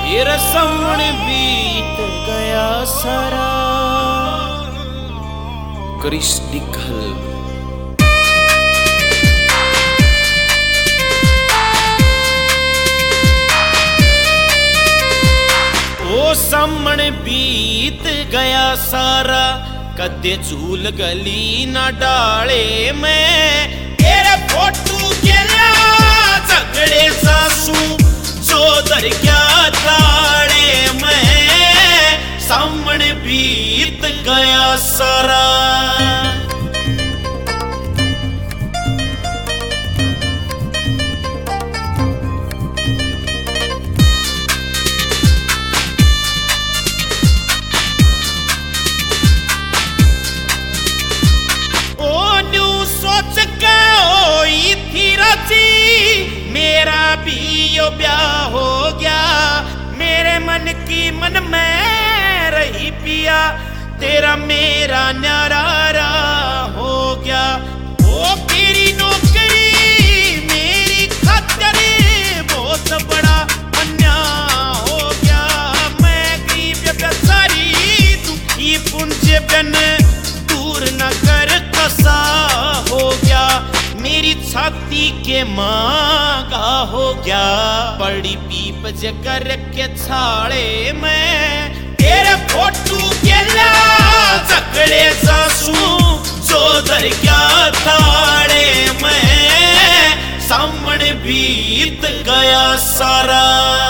तेरा सावन बीत गया सारा। क्रिस डिकल। ओ सावन बीत गया सारा, कदे झूल गली ना डाले में तेरे फोटू के झगड़े सासू चौधर क्या ताड़े में सावन बीत गया सारा। मेरा भी यो ब्याह हो गया, मेरे मन की मन में रही पिया, तेरा मेरा न्यारा हो गया। ओ तेरी नौकरी मेरी खातिर बहुत बड़ा अन्याय हो गया, मैं गरीब बेचारी दुखी पुंज बन दूर न कर कसा हो गया, मेरी छाती के मांगा हो गया, बड़ी पीप जकर के छाड़े में तेरे फोटू के झगड़े सासू चौधर क्या ताड़े में सावन बीत गया सारा।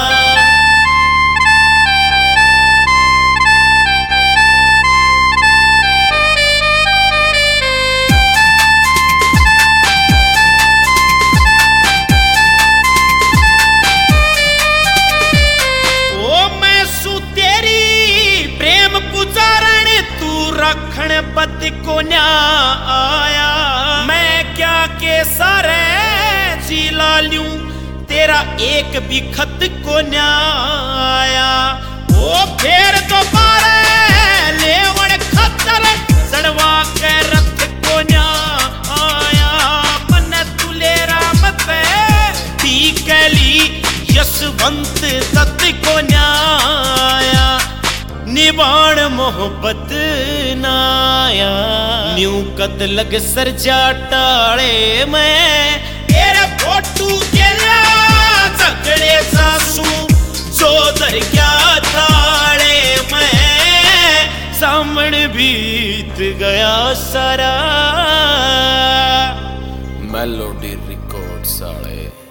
रखण बद को न्या आया, मैं क्या के सारे जिला लूं, तेरा एक भी खत को न्या आया। ओ फिर दोबारा लेवण खतर चढ़वा के रथ को न्या आया, मन तुलेरा मत टीकली यशवंत दत्त को न्या आया, निवाण मोहब्बत नाया न्यू कद लग सरजा टाले में तेरे फोटू के झगड़े सासू चौधर क्या ताड़े में सावन बीत गया सारा। मेलोडी रिकॉर्ड साले।